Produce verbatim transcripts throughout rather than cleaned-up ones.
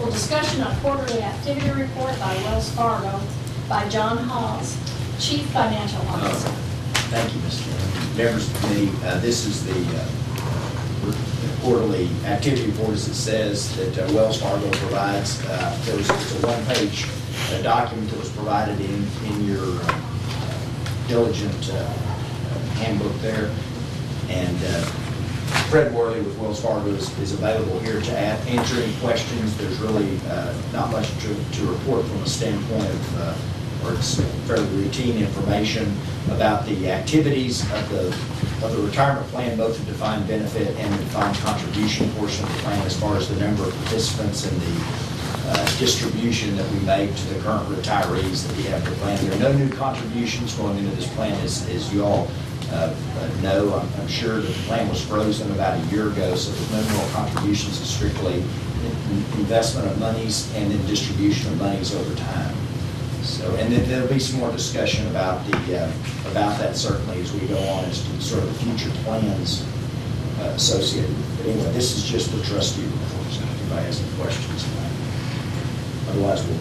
for discussion of quarterly activity report by Wells Fargo by John Hawes, Chief Financial Officer. Thank you, Mister Chairman. Members of the committee, uh, this is the uh, quarterly activity report, as it says, that uh, Wells Fargo provides. Uh, there was it's a one-page uh, document that was provided in, in your uh, diligent uh, handbook there. And uh, Fred Worley with Wells Fargo is, is available here to add, answer any questions. There's really uh, not much to, to report from a standpoint of, uh, or it's fairly routine information about the activities of the of the retirement plan, both the defined benefit and the defined contribution portion of the plan, as far as the number of participants and the uh, distribution that we make to the current retirees that we have the plan. There are no new contributions going into this plan, as, as you all Uh, no, I'm, I'm sure that the plan was frozen about a year ago, so there's no more contributions. It's strictly investment of monies and then distribution of monies over time. So, and then there'll be some more discussion about the uh, about that certainly as we go on as to sort of the future plans uh, associated. But anyway, this is just the trustee report. So if anybody has any questions about it, otherwise we'll.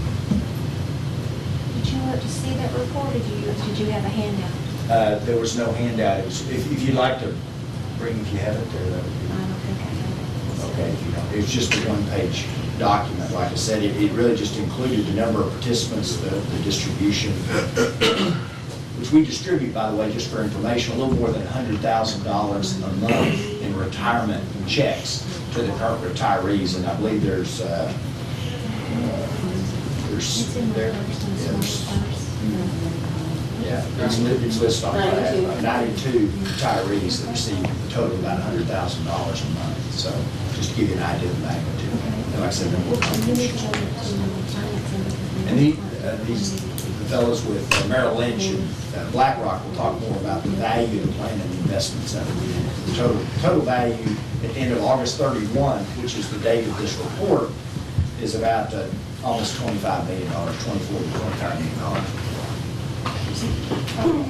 Did you want to see that report, or did you, did you have a handout? Uh, there was no handout. It was, if, if you'd like to bring, if you have it there, that would be. I don't think I have it. Okay, if you don't. It was just a one-page document. Like I said, it, it really just included the number of participants, the, the distribution, which we distribute, by the way, just for information, a little more than one hundred thousand dollars a month in retirement checks to the current retirees, and I believe there's uh, uh, there's It's in there, the yeah, there's, first. yeah, it's, li- it's listed on ninety-two. uh, ninety-two retirees that receive a total of about one hundred thousand dollars a month. So just to give you an idea of the magnitude. And like I said, there were contributions. And the, uh, these the fellows with uh, Merrill Lynch and uh, BlackRock will talk more about the value of the plan and the investments of it. The total, total value at the end of August thirty-first, which is the date of this report, is about uh, almost twenty-five million dollars, twenty-four to twenty-five million dollars.